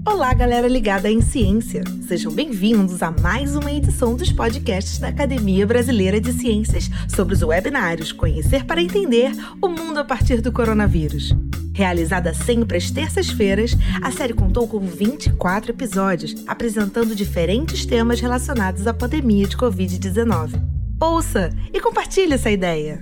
Olá, galera ligada em ciência! Sejam bem-vindos a mais uma edição dos podcasts da Academia Brasileira de Ciências sobre os webinários Conhecer para Entender o Mundo a partir do Coronavírus. Realizada sempre às terças-feiras, a série contou com 24 episódios, apresentando diferentes temas relacionados à pandemia de Covid-19. Ouça e compartilhe essa ideia!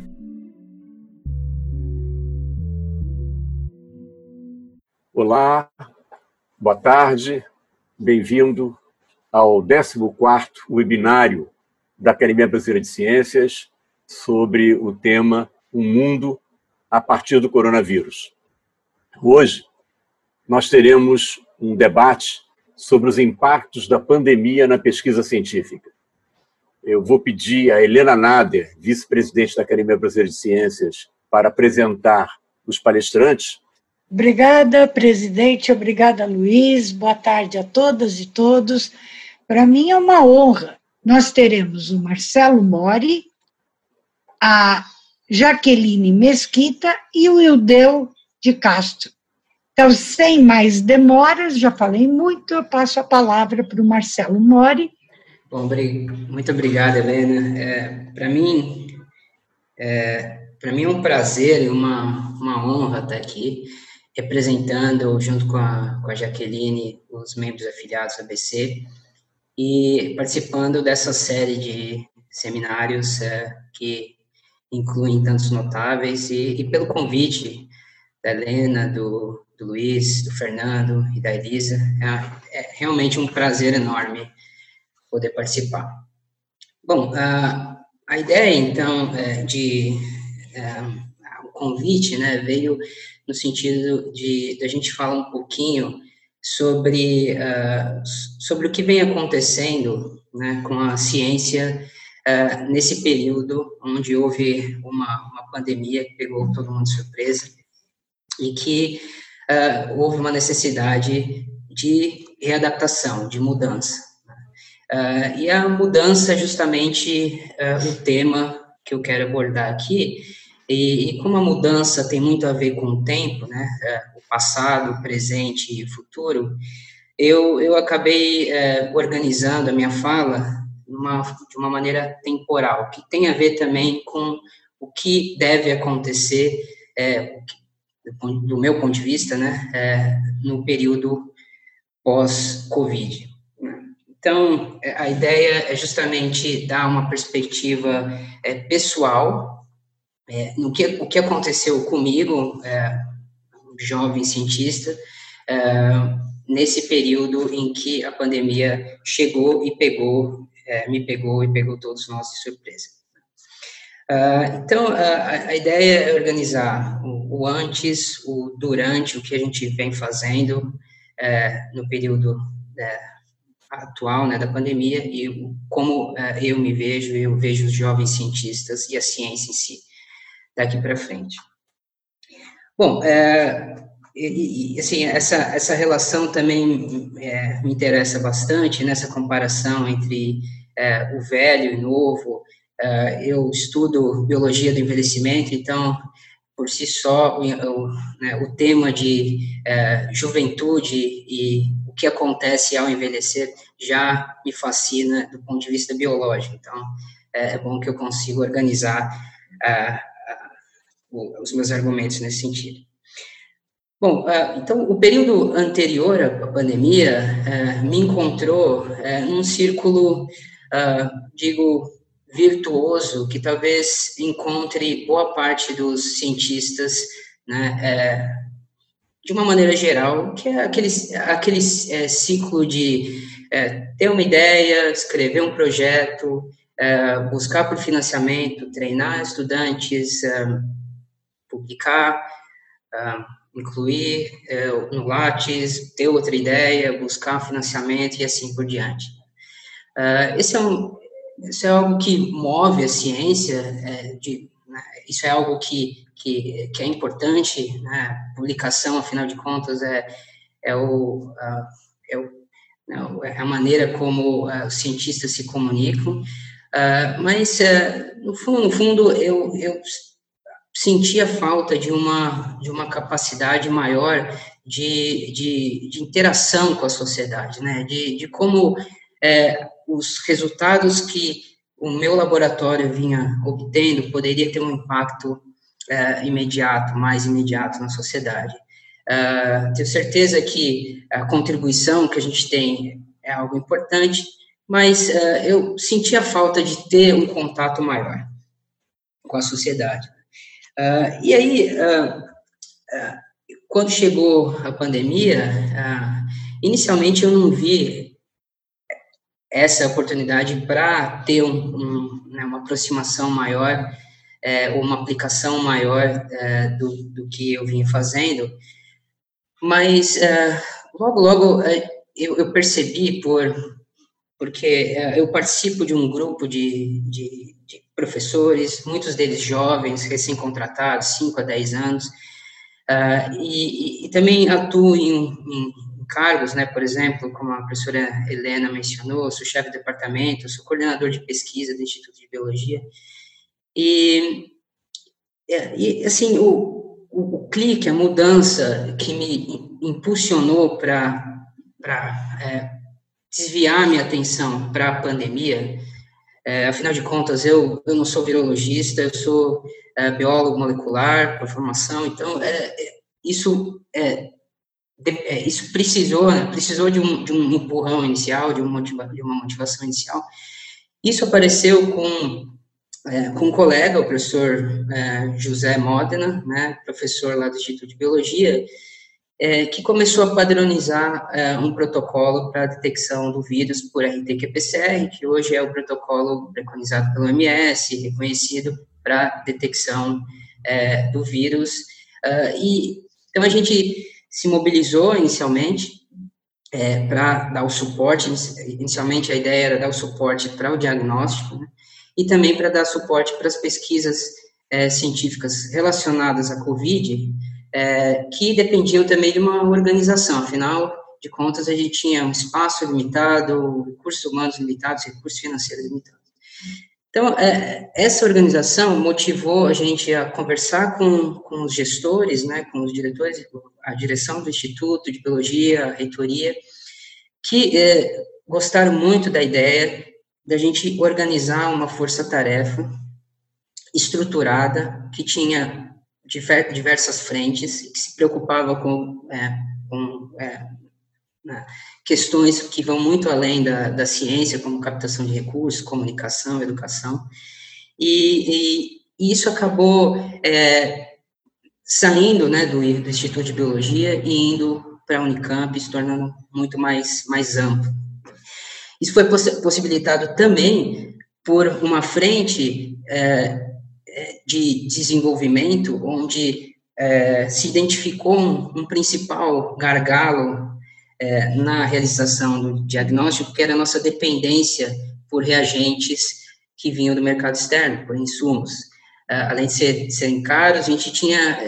Olá, boa tarde, bem-vindo ao 14º webinário da Academia Brasileira de Ciências sobre o tema O Mundo a partir do Coronavírus. Hoje, nós teremos um debate sobre os impactos da pandemia na pesquisa científica. Eu vou pedir a Helena Nader, vice-presidente da Academia Brasileira de Ciências, para apresentar os palestrantes. Obrigada, presidente. Obrigada, Luiz. Boa tarde a todas e todos. Para mim é uma honra. Nós teremos o Marcelo Mori, a Jaqueline Mesquita e o Ildeu de Castro. Então, sem mais demoras, já falei muito, eu passo a palavra para o Marcelo Mori. Bom, muito obrigado, Helena. Para mim é um prazer e uma honra estar aqui, representando, junto com a Jaqueline, os membros afiliados da ABC, e participando dessa série de seminários que incluem tantos notáveis, e pelo convite da Helena, do Luiz, do Fernando e da Elisa. É realmente um prazer enorme poder participar. Bom, a ideia, então, o convite, né, veio no sentido de a gente falar um pouquinho sobre o que vem acontecendo, né, com a ciência nesse período onde houve uma pandemia que pegou todo mundo de surpresa e que houve uma necessidade de readaptação, de mudança. E a mudança é justamente o tema que eu quero abordar aqui. E como a mudança tem muito a ver com o tempo, né, o passado, o presente e o futuro, eu acabei organizando a minha fala de uma maneira temporal, que tem a ver também com o que deve acontecer, do meu ponto de vista, né, no período pós-Covid. Então, a ideia é justamente dar uma perspectiva pessoal, o que aconteceu comigo, jovem cientista, nesse período em que a pandemia chegou e me pegou e pegou todos nós de surpresa. Então, a ideia é organizar o antes, o durante, o que a gente vem fazendo no período atual, né, da pandemia, e como eu vejo os jovens cientistas e a ciência em si daqui para frente. Bom, assim, essa relação também me interessa bastante, nessa comparação entre o velho e o novo. Eu estudo biologia do envelhecimento, então, por si só, o tema de juventude e o que acontece ao envelhecer já me fascina do ponto de vista biológico. Então, é bom que eu consiga organizar os meus argumentos nesse sentido. Bom, então, o período anterior à pandemia me encontrou num círculo, virtuoso, que talvez encontre boa parte dos cientistas, né, de uma maneira geral, que é aquele ciclo de ter uma ideia, escrever um projeto, buscar por financiamento, treinar estudantes, publicar, incluir no Lattes, ter outra ideia, buscar financiamento e assim por diante. Isso é algo que move a ciência, isso é algo que é importante, né? Publicação, afinal de contas, é a maneira como os cientistas se comunicam, mas, no fundo, eu sentia falta de uma capacidade maior de interação com a sociedade, né? De como os resultados que o meu laboratório vinha obtendo poderia ter um impacto mais imediato na sociedade. Tenho certeza que a contribuição que a gente tem é algo importante, mas eu senti a falta de ter um contato maior com a sociedade. E aí, quando chegou a pandemia, inicialmente eu não vi essa oportunidade para ter uma aproximação maior, ou uma aplicação maior do que eu vinha fazendo, mas logo eu percebi, porque eu participo de um grupo de professores, muitos deles jovens, recém-contratados, 5 a 10 anos, e também atuo em cargos, né, por exemplo, como a professora Helena mencionou, sou chefe de departamento, sou coordenador de pesquisa do Instituto de Biologia, e assim, o clique, a mudança que me impulsionou para desviar minha atenção para a pandemia, afinal de contas, eu não sou virologista, eu sou biólogo molecular por formação, então isso precisou de um empurrão inicial, de uma motivação inicial. Isso apareceu com um colega, o professor José Modena, né, professor lá do Instituto de Biologia, que começou a padronizar um protocolo para a detecção do vírus por RT-qPCR, que hoje é o protocolo preconizado pelo OMS, reconhecido para detecção do vírus. Então, a gente se mobilizou inicialmente para dar o suporte. Inicialmente, a ideia era dar o suporte para o diagnóstico, né, e também para dar suporte para as pesquisas científicas relacionadas à COVID, que dependiam também de uma organização. Afinal de contas, a gente tinha um espaço limitado, recursos humanos limitados, recursos financeiros limitados. Então, essa organização motivou a gente a conversar com os gestores, né, com os diretores, a direção do Instituto de Biologia, a reitoria, que gostaram muito da ideia da gente organizar uma força-tarefa estruturada, que tinha diversas frentes, que se preocupava com questões que vão muito além da ciência, como captação de recursos, comunicação, educação, e isso acabou saindo, né, do Instituto de Biologia e indo para a Unicamp, se tornando muito mais amplo. Isso foi possibilitado também por uma frente de desenvolvimento, onde se identificou um principal gargalo na realização do diagnóstico, que era a nossa dependência por reagentes que vinham do mercado externo, por insumos. Além de serem caros, a gente tinha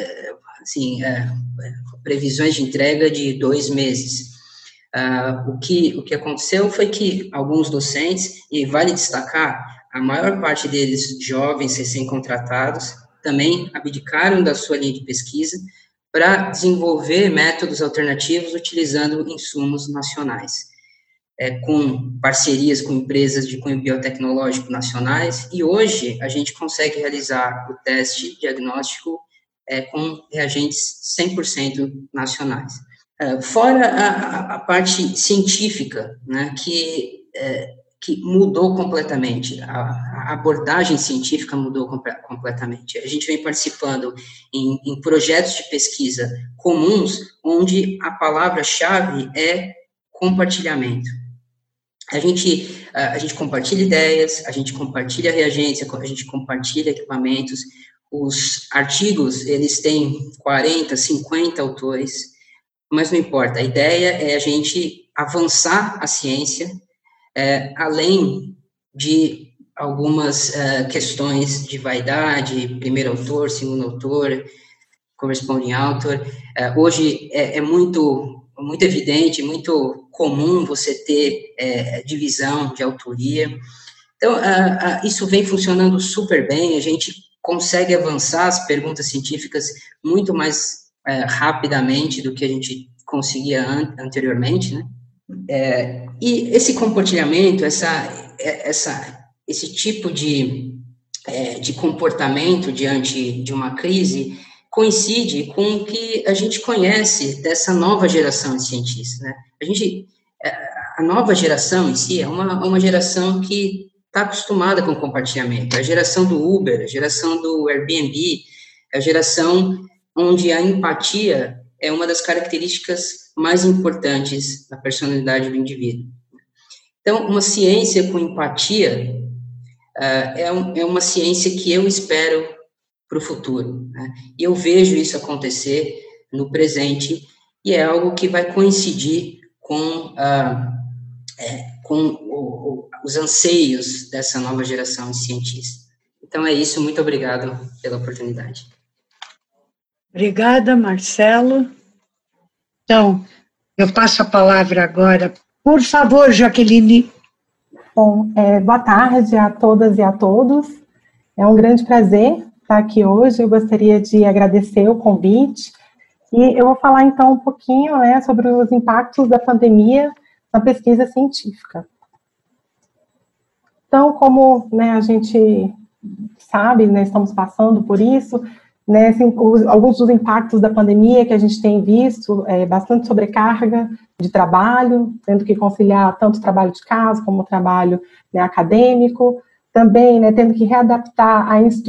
previsões de entrega de 2 meses. O que aconteceu foi que alguns docentes, e vale destacar, a maior parte deles jovens, recém-contratados, também abdicaram da sua linha de pesquisa para desenvolver métodos alternativos utilizando insumos nacionais, com parcerias com empresas de cunho biotecnológico nacionais, e hoje a gente consegue realizar o teste diagnóstico com reagentes 100% nacionais. Fora a parte científica, né, que mudou completamente, a abordagem científica mudou completamente. A gente vem participando em projetos de pesquisa comuns, onde a palavra-chave é compartilhamento. A gente compartilha ideias, a gente compartilha reagentes, a gente compartilha equipamentos. Os artigos, eles têm 40, 50 autores, mas não importa. A ideia é a gente avançar a ciência, além de algumas questões de vaidade, primeiro autor, segundo autor, corresponding author. Hoje é muito evidente, muito comum você ter divisão de autoria. Então, isso vem funcionando super bem, a gente consegue avançar as perguntas científicas muito mais rapidamente do que a gente conseguia anteriormente, né? E esse compartilhamento, esse tipo de comportamento diante de uma crise coincide com o que a gente conhece dessa nova geração de cientistas, né? A nova geração em si é uma geração que está acostumada com o compartilhamento. A geração do Uber, a geração do Airbnb, a geração onde a empatia é uma das características mais importantes da personalidade do indivíduo. Então, uma ciência com empatia é uma ciência que eu espero para o futuro, né? E eu vejo isso acontecer no presente, e é algo que vai coincidir com os anseios dessa nova geração de cientistas. Então é isso, muito obrigado pela oportunidade. Obrigada, Marcelo. Então, eu passo a palavra agora. Por favor, Jaqueline. Bom, boa tarde a todas e a todos. É um grande prazer estar aqui hoje. Eu gostaria de agradecer o convite. E eu vou falar, então, um pouquinho, né, sobre os impactos da pandemia na pesquisa científica. Então, como, né, a gente sabe, né, estamos passando por isso, né, assim, alguns dos impactos da pandemia que a gente tem visto, bastante sobrecarga de trabalho, tendo que conciliar tanto o trabalho de casa como o trabalho, né, acadêmico, também, né, tendo que readaptar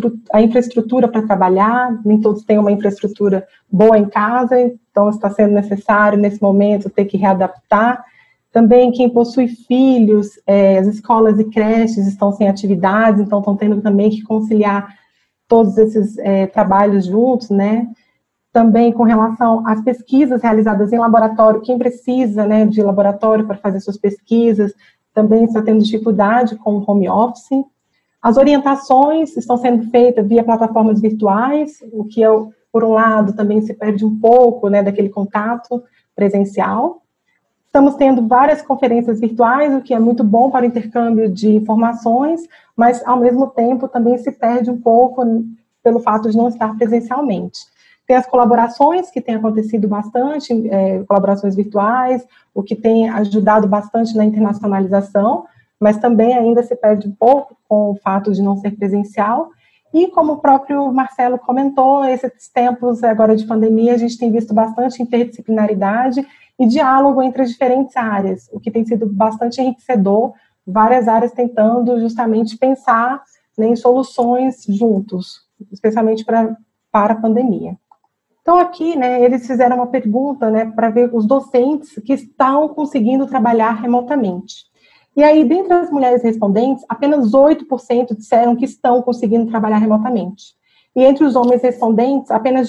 a infraestrutura para trabalhar, nem todos têm uma infraestrutura boa em casa, então está sendo necessário, nesse momento, ter que readaptar. Também quem possui filhos, as escolas e creches estão sem atividades, então estão tendo também que conciliar todos esses trabalhos juntos, né? Também com relação às pesquisas realizadas em laboratório, quem precisa, né, de laboratório para fazer suas pesquisas, também está tendo dificuldade com o home office. As orientações estão sendo feitas via plataformas virtuais, o que, por um lado, também se perde um pouco, né, daquele contato presencial. Estamos tendo várias conferências virtuais, o que é muito bom para o intercâmbio de informações, mas, ao mesmo tempo, também se perde um pouco pelo fato de não estar presencialmente. Tem as colaborações, que têm acontecido bastante, colaborações virtuais, o que tem ajudado bastante na internacionalização, mas também ainda se perde um pouco com o fato de não ser presencial. E, como o próprio Marcelo comentou, esses tempos agora de pandemia, a gente tem visto bastante interdisciplinaridade e diálogo entre as diferentes áreas, o que tem sido bastante enriquecedor, várias áreas tentando justamente pensar, né, em soluções juntos, especialmente para a pandemia. Então, aqui, né, eles fizeram uma pergunta, né, para ver os docentes que estão conseguindo trabalhar remotamente. E aí, dentre as mulheres respondentes, apenas 8% disseram que estão conseguindo trabalhar remotamente. E entre os homens respondentes, apenas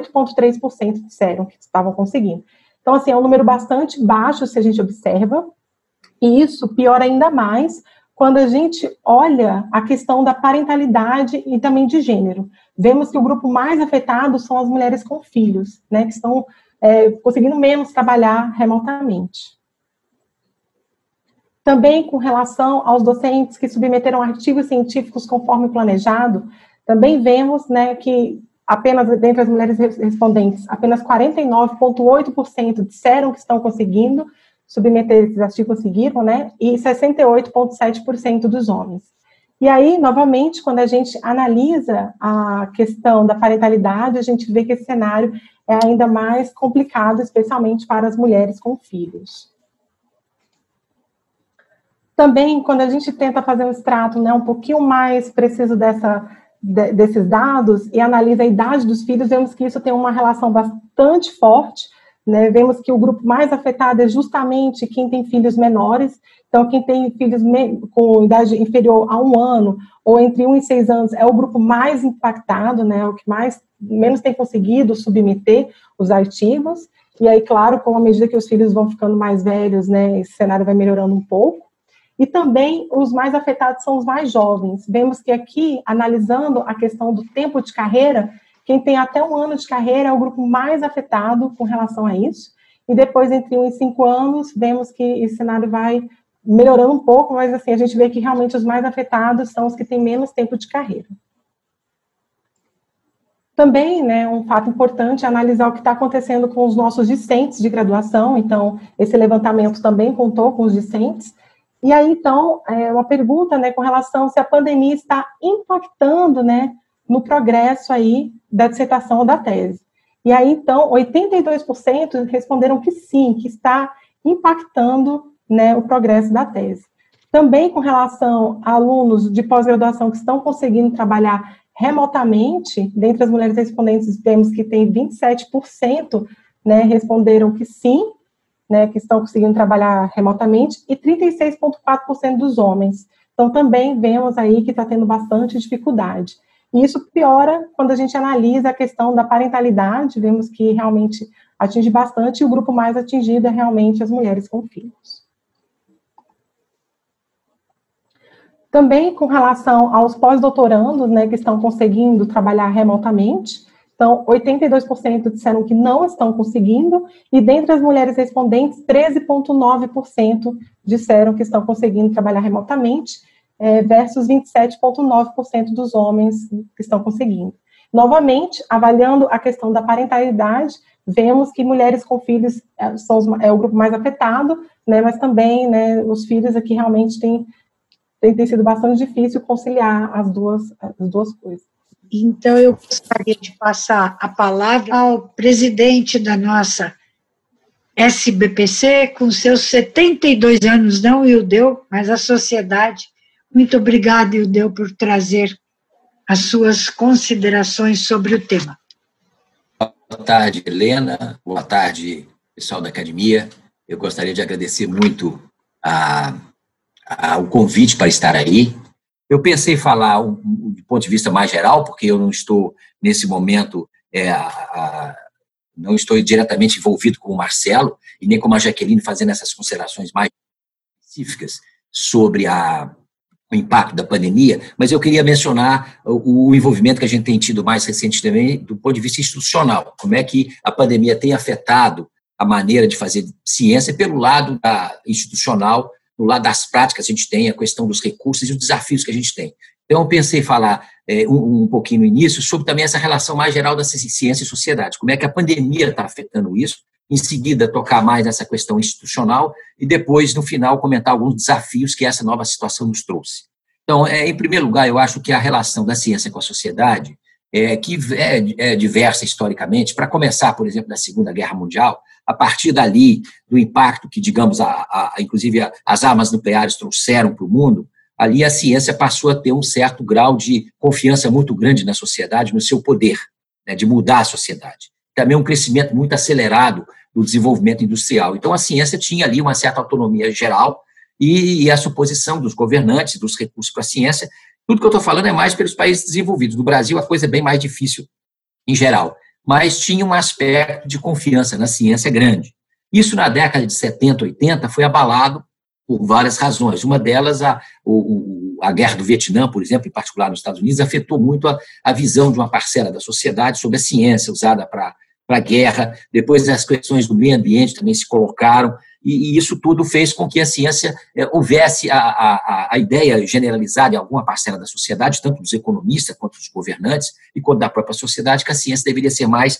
18,3% disseram que estavam conseguindo. Então, assim, é um número bastante baixo, se a gente observa, e isso piora ainda mais quando a gente olha a questão da parentalidade e também de gênero. Vemos que o grupo mais afetado são as mulheres com filhos, né, que estão conseguindo menos trabalhar remotamente. Também com relação aos docentes que submeteram artigos científicos conforme planejado, também vemos, né, que apenas dentre as mulheres respondentes, apenas 49,8% disseram que estão conseguindo submeter esses artigos, conseguiram, né, e 68,7% dos homens. E aí, novamente, quando a gente analisa a questão da parentalidade, a gente vê que esse cenário é ainda mais complicado, especialmente para as mulheres com filhos. Também, quando a gente tenta fazer um extrato, né, um pouquinho mais preciso desses dados e analisa a idade dos filhos, vemos que isso tem uma relação bastante forte, né? Vemos que o grupo mais afetado é justamente quem tem filhos menores. Então, quem tem filhos com idade inferior a 1 ano, ou entre 1 e 6 anos, é o grupo mais impactado, né? O que menos tem conseguido submeter os artigos. E aí, claro, com a medida que os filhos vão ficando mais velhos, né, esse cenário vai melhorando um pouco. E também os mais afetados são os mais jovens. Vemos que aqui, analisando a questão do tempo de carreira, quem tem até 1 ano de carreira é o grupo mais afetado com relação a isso. E depois, entre 1 e 5 anos, vemos que esse cenário vai melhorando um pouco, mas assim, a gente vê que realmente os mais afetados são os que têm menos tempo de carreira. Também, né, um fato importante é analisar o que está acontecendo com os nossos discentes de graduação, então, esse levantamento também contou com os discentes. E aí, então, uma pergunta, né, com relação se a pandemia está impactando, né, no progresso aí da dissertação ou da tese. E aí, então, 82% responderam que sim, que está impactando, né, o progresso da tese. Também com relação a alunos de pós-graduação que estão conseguindo trabalhar remotamente, dentre as mulheres respondentes, temos que tem 27%, né, responderam que sim, né, que estão conseguindo trabalhar remotamente, e 36,4% dos homens. Então, também vemos aí que está tendo bastante dificuldade. E isso piora quando a gente analisa a questão da parentalidade, vemos que realmente atinge bastante, e o grupo mais atingido é realmente as mulheres com filhos. Também com relação aos pós-doutorandos, né, que estão conseguindo trabalhar remotamente, então 82% disseram que não estão conseguindo, e dentre as mulheres respondentes, 13,9% disseram que estão conseguindo trabalhar remotamente, versus 27,9% dos homens que estão conseguindo. Novamente, avaliando a questão da parentalidade, vemos que mulheres com filhos é o grupo mais afetado, né, mas também, né, os filhos aqui realmente tem sido bastante difícil conciliar as duas coisas. Então, eu gostaria de passar a palavra ao presidente da nossa SBPC, com seus 72 anos, não o Ildeu, mas a sociedade. Muito obrigada, Ildeu, por trazer as suas considerações sobre o tema. Boa tarde, Helena. Boa tarde, pessoal da academia. Eu gostaria de agradecer muito o convite para estar aí. Eu pensei em falar do ponto de vista mais geral, porque eu não estou, nesse momento, não estou diretamente envolvido com o Marcelo, e nem com a Jaqueline fazendo essas considerações mais específicas sobre o impacto da pandemia, mas eu queria mencionar o envolvimento que a gente tem tido mais recente também, do ponto de vista institucional, como é que a pandemia tem afetado a maneira de fazer ciência pelo lado institucional, no lado das práticas que a gente tem, a questão dos recursos e os desafios que a gente tem. Então, eu pensei em falar um pouquinho no início sobre também essa relação mais geral da ciência e sociedade, como é que a pandemia está afetando isso, em seguida tocar mais nessa questão institucional e depois, no final, comentar alguns desafios que essa nova situação nos trouxe. Então, em primeiro lugar, eu acho que a relação da ciência com a sociedade, que é diversa historicamente, para começar, por exemplo, da Segunda Guerra Mundial, a partir dali, do impacto que, digamos, inclusive as armas nucleares trouxeram para o mundo, ali a ciência passou a ter um certo grau de confiança muito grande na sociedade, no seu poder, né, de mudar a sociedade. Também um crescimento muito acelerado do desenvolvimento industrial. Então, a ciência tinha ali uma certa autonomia geral e a suposição dos governantes, dos recursos para a ciência. Tudo que eu estou falando é mais pelos países desenvolvidos. No Brasil, a coisa é bem mais difícil, em geral. Mas tinha um aspecto de confiança na ciência grande. Isso, na década de 70, 80, foi abalado por várias razões. Uma delas, a guerra do Vietnã, por exemplo, em particular nos Estados Unidos, afetou muito a visão de uma parcela da sociedade sobre a ciência usada para a guerra. Depois, as questões do meio ambiente também se colocaram, e isso tudo fez com que a ciência houvesse a ideia generalizada em alguma parcela da sociedade, tanto dos economistas quanto dos governantes, e quanto da própria sociedade, que a ciência deveria ser mais...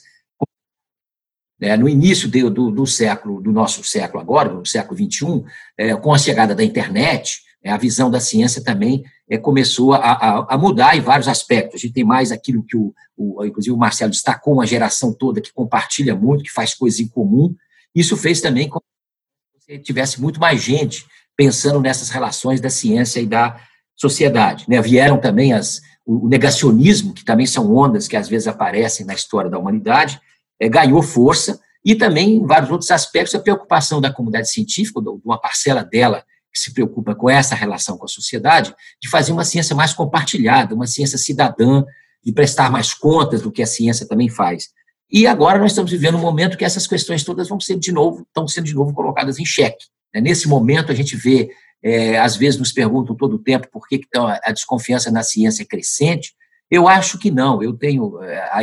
No início do nosso século agora, no século XXI, com a chegada da internet, a visão da ciência também começou a mudar em vários aspectos. A gente tem mais aquilo que, inclusive, o Marcelo destacou, uma geração toda que compartilha muito, que faz coisas em comum. Isso fez também com que tivesse muito mais gente pensando nessas relações da ciência e da sociedade. Vieram também o negacionismo, que também são ondas que às vezes aparecem na história da humanidade, ganhou força, e também, em vários outros aspectos, a preocupação da comunidade científica, de uma parcela dela que se preocupa com essa relação com a sociedade, de fazer uma ciência mais compartilhada, uma ciência cidadã, de prestar mais contas do que a ciência também faz. E agora nós estamos vivendo um momento que essas questões todas estão sendo de novo colocadas em xeque. Nesse momento, a gente vê, às vezes nos perguntam todo o tempo por que a desconfiança na ciência é crescente. Eu acho que não, eu tenho...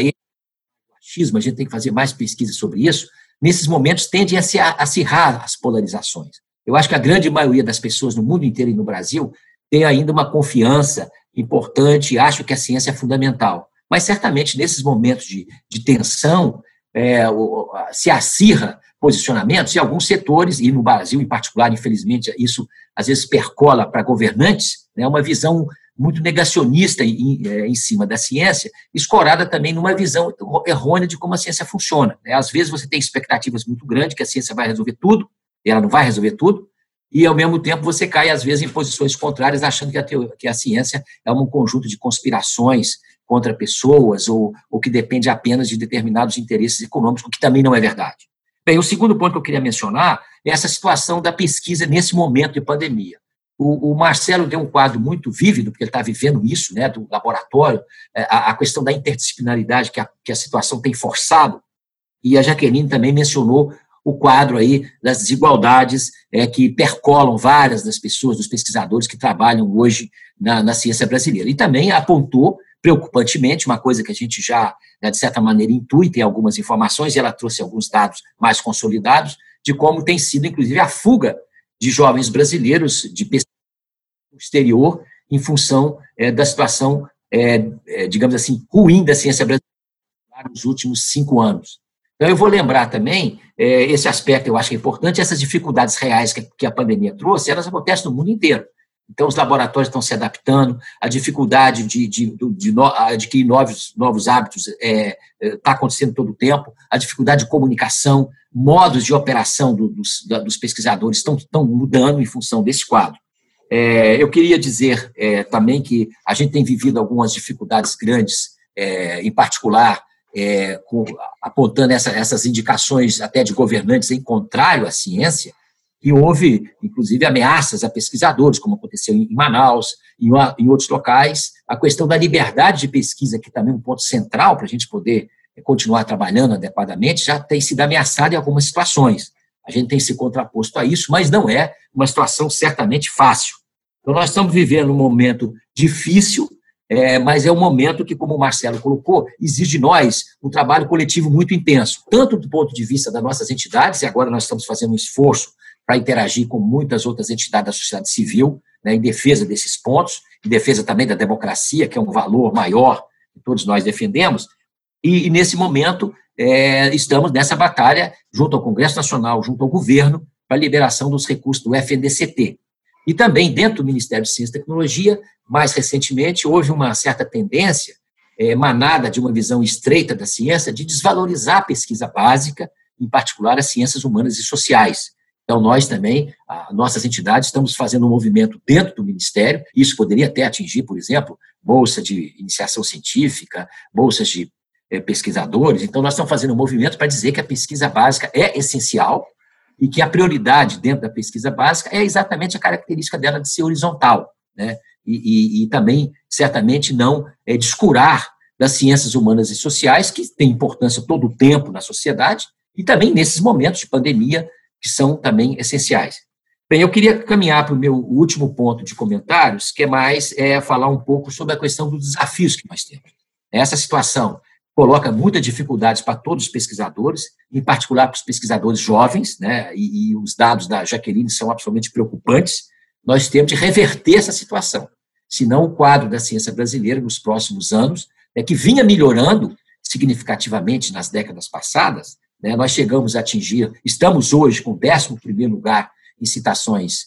a gente tem que fazer mais pesquisa sobre isso, nesses momentos tende a se acirrar as polarizações. Eu acho que a grande maioria das pessoas no mundo inteiro e no Brasil tem ainda uma confiança importante e acho que a ciência é fundamental. mas certamente nesses momentos de tensão se acirra posicionamentos e alguns setores, e no Brasil em particular, infelizmente, isso às vezes percola para governantes, né, uma visão muito negacionista em cima da ciência, escorada também numa visão errônea de como a ciência funciona. Né? Às vezes você tem expectativas muito grandes que a ciência vai resolver tudo, e ela não vai resolver tudo, e ao mesmo tempo você cai às vezes em posições contrárias, achando que a ciência é um conjunto de conspirações contra pessoas ou que depende apenas de determinados interesses econômicos, o que também não é verdade. Bem, o segundo ponto que eu queria mencionar é essa situação da pesquisa nesse momento de pandemia. O Marcelo deu um quadro muito vívido, porque ele está vivendo isso, né, do laboratório, a questão da interdisciplinaridade que a situação tem forçado, e a Jaqueline também mencionou o quadro aí das desigualdades que percolam várias das pessoas, dos pesquisadores que trabalham hoje na ciência brasileira. E também apontou, preocupantemente, uma coisa que a gente já, de certa maneira, intui, tem algumas informações, e ela trouxe alguns dados mais consolidados, de como tem sido, inclusive, a fuga de jovens brasileiros de pesquisa no exterior em função da situação, digamos assim, ruim da ciência brasileira nos últimos 5 anos. Então, eu vou lembrar também, esse aspecto eu acho que é importante, essas dificuldades reais que a pandemia trouxe, elas acontecem no mundo inteiro. Então, os laboratórios estão se adaptando, a dificuldade de adquirir novos hábitos está acontecendo todo o tempo, a dificuldade de comunicação, modos de operação dos pesquisadores estão mudando em função desse quadro. Eu queria dizer também que a gente tem vivido algumas dificuldades grandes, em particular, apontando essas indicações até de governantes em contrário à ciência, e houve, inclusive, ameaças a pesquisadores, como aconteceu em Manaus, em outros locais. A questão da liberdade de pesquisa, que também é um ponto central para a gente poder continuar trabalhando adequadamente, já tem sido ameaçada em algumas situações. A gente tem se contraposto a isso, mas não é uma situação certamente fácil. Então, nós estamos vivendo um momento difícil, mas é um momento que, como o Marcelo colocou, exige de nós um trabalho coletivo muito intenso, tanto do ponto de vista das nossas entidades, e agora nós estamos fazendo um esforço para interagir com muitas outras entidades da sociedade civil, né, em defesa desses pontos, em defesa também da democracia, que é um valor maior que todos nós defendemos, e nesse momento estamos nessa batalha junto ao Congresso Nacional, junto ao governo, para a liberação dos recursos do FNDCT. E também dentro do Ministério de Ciência e Tecnologia, mais recentemente, houve uma certa tendência, emanada de uma visão estreita da ciência, de desvalorizar a pesquisa básica, em particular as ciências humanas e sociais. Então, nós também, nossas entidades, estamos fazendo um movimento dentro do Ministério, isso poderia até atingir, por exemplo, bolsa de iniciação científica, bolsas de pesquisadores. Então, nós estamos fazendo um movimento para dizer que a pesquisa básica é essencial e que a prioridade dentro da pesquisa básica é exatamente a característica dela de ser horizontal, né? E também, certamente, não descurar das ciências humanas e sociais, que têm importância todo o tempo na sociedade, e também nesses momentos de pandemia, que são também essenciais. Bem, eu queria caminhar para o meu último ponto de comentários, que é mais falar um pouco sobre a questão dos desafios que nós temos. Essa situação coloca muitas dificuldades para todos os pesquisadores, em particular para os pesquisadores jovens, né, e os dados da Jaqueline são absolutamente preocupantes. Nós temos de reverter essa situação, senão o quadro da ciência brasileira nos próximos anos, que vinha melhorando significativamente nas décadas passadas, né, nós chegamos a atingir, estamos hoje com o 11º lugar em citações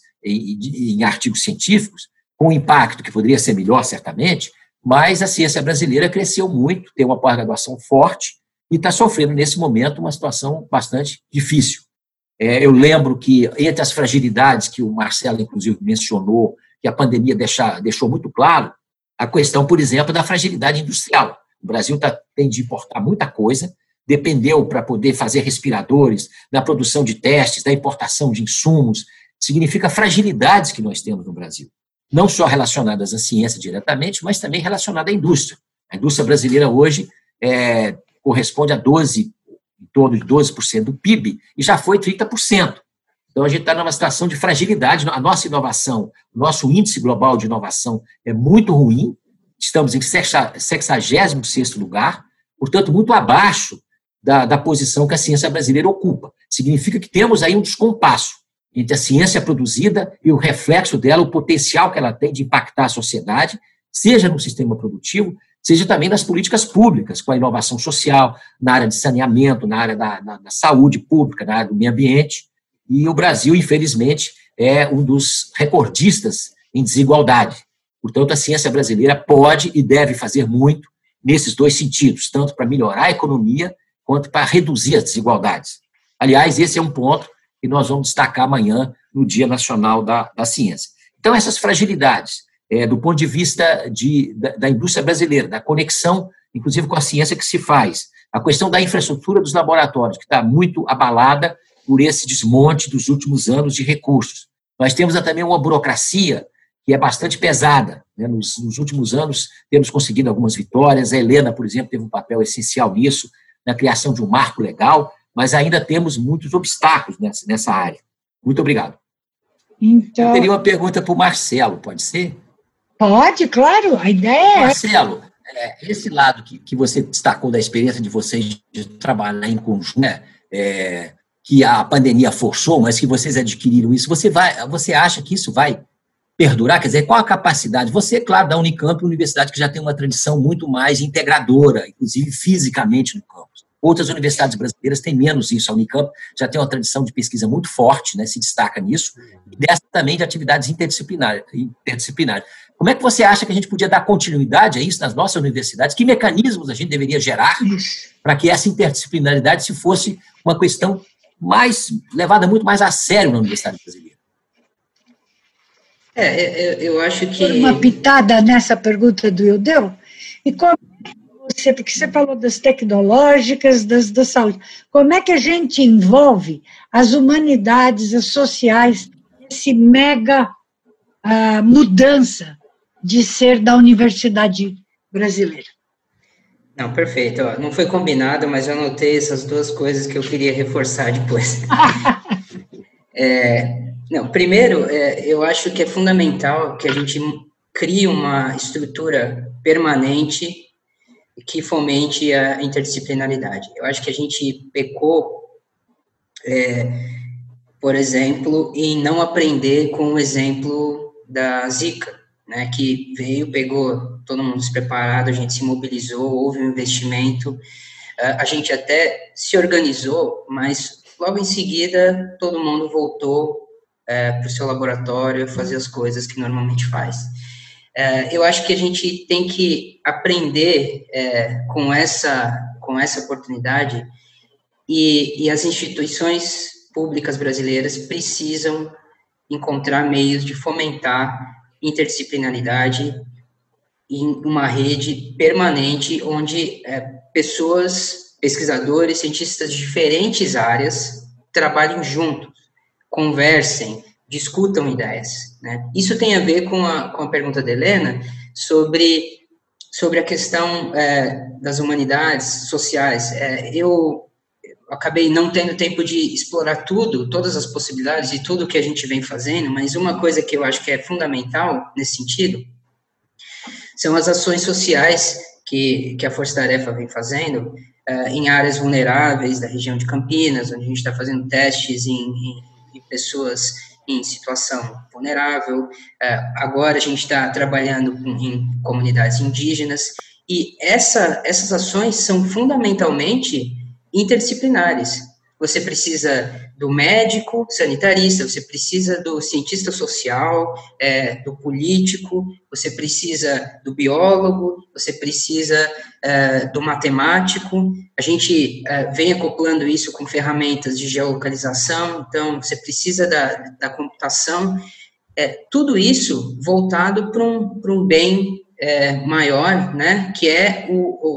em artigos científicos, com um impacto que poderia ser melhor, certamente, mas a ciência brasileira cresceu muito, tem uma pós-graduação forte e está sofrendo, nesse momento, uma situação bastante difícil. Eu lembro que, entre as fragilidades que o Marcelo, inclusive, mencionou, que a pandemia deixou muito claro, a questão, por exemplo, da fragilidade industrial. O Brasil tem de importar muita coisa, dependeu para poder fazer respiradores, na produção de testes, da importação de insumos, significa fragilidades que nós temos no Brasil. Não só relacionadas à ciência diretamente, mas também relacionadas à indústria. A indústria brasileira hoje corresponde a em torno de 12% do PIB, e já foi 30%. Então, a gente está numa situação de fragilidade. A nossa inovação, o nosso índice global de inovação é muito ruim, estamos em 66º lugar, portanto, muito abaixo da posição que a ciência brasileira ocupa. Significa que temos aí um descompasso entre a ciência produzida e o reflexo dela, o potencial que ela tem de impactar a sociedade, seja no sistema produtivo, seja também nas políticas públicas, com a inovação social, na área de saneamento, na área da saúde pública, na área do meio ambiente. E o Brasil, infelizmente, é um dos recordistas em desigualdade. Portanto, a ciência brasileira pode e deve fazer muito nesses dois sentidos, tanto para melhorar a economia, quanto para reduzir as desigualdades. Aliás, esse é um ponto que nós vamos destacar amanhã no Dia Nacional da Ciência. Então, essas fragilidades, do ponto de vista da indústria brasileira, da conexão, inclusive com a ciência que se faz, a questão da infraestrutura dos laboratórios, que está muito abalada por esse desmonte dos últimos anos de recursos. Nós temos também uma burocracia que é bastante pesada, né? Nos últimos anos temos conseguido algumas vitórias, a Helena, por exemplo, teve um papel essencial nisso, na criação de um marco legal, mas ainda temos muitos obstáculos nessa área. Muito obrigado. Então, eu teria uma pergunta para o Marcelo, pode ser? Pode, claro, a ideia Marcelo, esse lado que você destacou da experiência de vocês de trabalhar em conjunto, que a pandemia forçou, mas que vocês adquiriram isso, você acha que isso vai perdurar? Quer dizer, qual a capacidade? Você, claro, da Unicamp, uma universidade que já tem uma tradição muito mais integradora, inclusive fisicamente no campus. Outras universidades brasileiras têm menos isso. A Unicamp já tem uma tradição de pesquisa muito forte, né, se destaca nisso, e dessa também de atividades interdisciplinares. Como é que você acha que a gente podia dar continuidade a isso nas nossas universidades? Que mecanismos a gente deveria gerar para que essa interdisciplinaridade se fosse uma questão levada muito mais a sério na universidade brasileira? Eu acho que... Uma pitada nessa pergunta do Ildeu, e como porque você falou das tecnológicas, da saúde, como é que a gente envolve as humanidades, as sociais, esse mega mudança de ser da universidade brasileira? Não, perfeito. Não foi combinado, mas eu anotei essas duas coisas que eu queria reforçar depois. Primeiro, eu acho que é fundamental que a gente crie uma estrutura permanente que fomente a interdisciplinaridade. Eu acho que a gente pecou, por exemplo, em não aprender com o exemplo da Zika, né, que pegou todo mundo despreparado, a gente se mobilizou, houve um investimento, a gente até se organizou, mas logo em seguida todo mundo voltou para o seu laboratório fazer as coisas que normalmente faz. Eu acho que a gente tem que aprender com essa oportunidade e as instituições públicas brasileiras precisam encontrar meios de fomentar interdisciplinaridade em uma rede permanente onde pesquisadores, cientistas de diferentes áreas trabalhem juntos, conversem, discutam ideias, né? Isso tem a ver com a pergunta da Helena sobre a questão das humanidades sociais. Eu acabei não tendo tempo de explorar todas as possibilidades e tudo que a gente vem fazendo, mas uma coisa que eu acho que é fundamental nesse sentido são as ações sociais que a Força Tarefa vem fazendo em áreas vulneráveis da região de Campinas, onde a gente está fazendo testes em pessoas em situação vulnerável. Agora a gente está trabalhando em comunidades indígenas, e essas ações são fundamentalmente interdisciplinares. Você precisa do médico sanitarista, você precisa do cientista social, do político, você precisa do biólogo, você precisa do matemático. A gente vem acoplando isso com ferramentas de geolocalização, então você precisa da computação. Tudo isso voltado para um bem maior, né, que é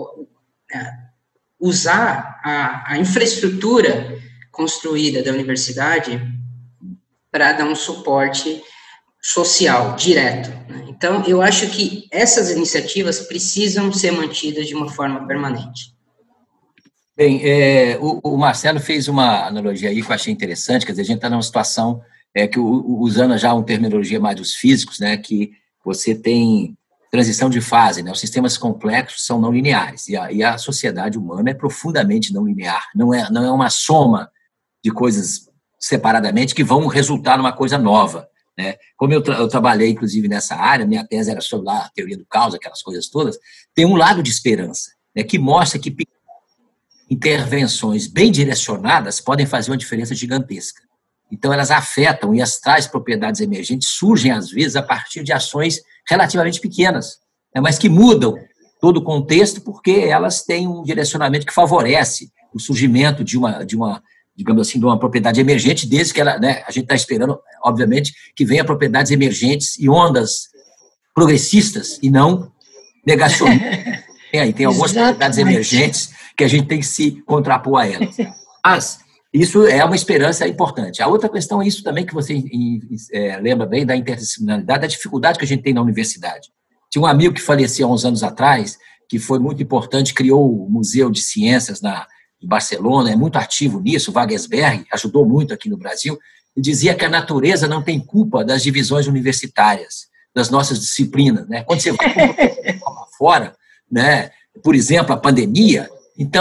usar a infraestrutura construída da universidade para dar um suporte social direto, né? Então, eu acho que essas iniciativas precisam ser mantidas de uma forma permanente. Bem, o Marcelo fez uma analogia aí que eu achei interessante, quer dizer, a gente está numa situação que, usando já uma terminologia mais dos físicos, né, que você tem transição de fase, né? Os sistemas complexos são não lineares, e a sociedade humana é profundamente não linear, não é uma soma de coisas separadamente que vão resultar numa coisa nova. né? Como eu trabalhei, inclusive, nessa área, minha tese era sobre a teoria do caos, aquelas coisas todas, tem um lado de esperança, né, que mostra que intervenções bem direcionadas podem fazer uma diferença gigantesca. Então, elas afetam e as tais propriedades emergentes surgem, às vezes, a partir de ações relativamente pequenas, né, mas que mudam todo o contexto porque elas têm um direcionamento que favorece o surgimento de uma digamos assim, de uma propriedade emergente, desde que ela, né, a gente está esperando, obviamente, que venha propriedades emergentes e ondas progressistas e não negacionistas. Tem algumas propriedades emergentes que a gente tem que se contrapor a elas. Mas isso é uma esperança importante. A outra questão é isso também que você lembra bem da interdisciplinaridade, da dificuldade que a gente tem na universidade. Tinha um amigo que faleceu há uns anos atrás, que foi muito importante, criou o Museu de Ciências em Barcelona, é muito ativo nisso, Wagensberg, ajudou muito aqui no Brasil, e dizia que a natureza não tem culpa das divisões universitárias, das nossas disciplinas, né? Quando você vai para fora, né, por exemplo, a pandemia,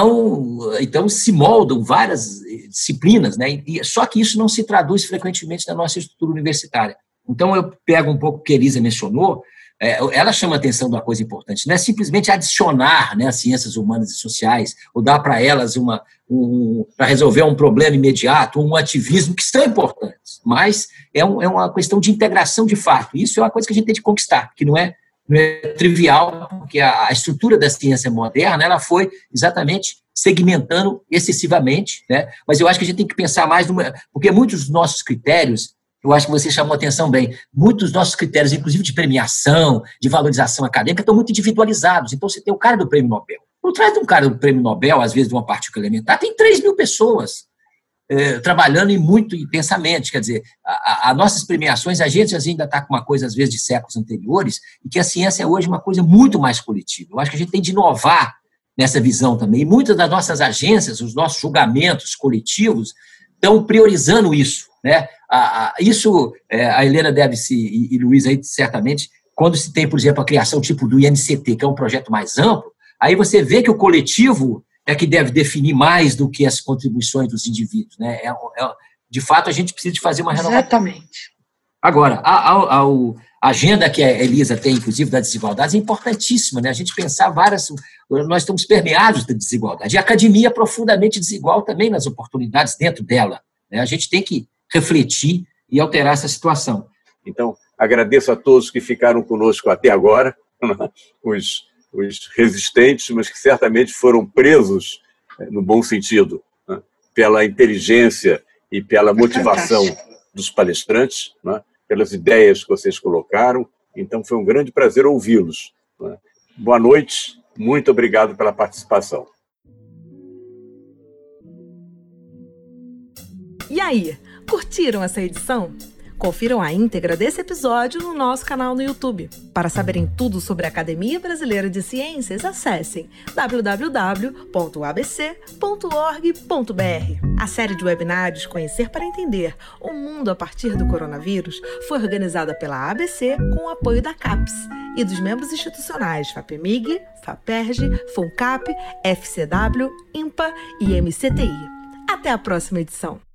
então se moldam várias disciplinas, né? Só que isso não se traduz frequentemente na nossa estrutura universitária. Então, eu pego um pouco o que a Elisa mencionou, ela chama a atenção de uma coisa importante, não é simplesmente adicionar, né, as ciências humanas e sociais, ou dar para elas para resolver um problema imediato, um ativismo, que são importantes, mas é uma questão de integração de fato. Isso é uma coisa que a gente tem de conquistar, que não é trivial, porque a estrutura da ciência moderna ela foi exatamente segmentando excessivamente, né, mas eu acho que a gente tem que pensar mais, porque muitos dos nossos critérios, eu acho que você chamou a atenção bem, muitos dos nossos critérios, inclusive de premiação, de valorização acadêmica, estão muito individualizados. Então, você tem o cara do Prêmio Nobel. Por trás de um cara do Prêmio Nobel, às vezes de uma partícula elementar, tem 3.000 pessoas trabalhando muito intensamente. Quer dizer, as nossas premiações, a gente ainda está com uma coisa, às vezes, de séculos anteriores, e que a ciência é hoje uma coisa muito mais coletiva. Eu acho que a gente tem de inovar nessa visão também. E muitas das nossas agências, os nossos julgamentos coletivos, estão priorizando isso, né? Isso, a Helena e Luiz aí, certamente, quando se tem, por exemplo, a criação tipo do INCT, que é um projeto mais amplo, aí você vê que o coletivo é que deve definir mais do que as contribuições dos indivíduos, né? De fato, a gente precisa de fazer uma renovação. Exatamente. Agora, a agenda que a Elisa tem, inclusive, das desigualdades, é importantíssima, né? A gente pensar nós estamos permeados de desigualdade. E a academia é profundamente desigual também nas oportunidades dentro dela, né? A gente tem que refletir e alterar essa situação. Então, agradeço a todos que ficaram conosco até agora, os resistentes, mas que certamente foram presos, no bom sentido, né, pela inteligência e pela motivação dos palestrantes, né, pelas ideias que vocês colocaram. Então, foi um grande prazer ouvi-los, né. Boa noite, muito obrigado pela participação. E aí, curtiram essa edição? Confiram a íntegra desse episódio no nosso canal no YouTube. Para saberem tudo sobre a Academia Brasileira de Ciências, acessem www.abc.org.br. A série de webinários Conhecer para Entender o Mundo a Partir do Coronavírus foi organizada pela ABC com o apoio da CAPES e dos membros institucionais FAPEMIG, FAPERJ, FUNCAP, FCW, INPA e MCTI. Até a próxima edição!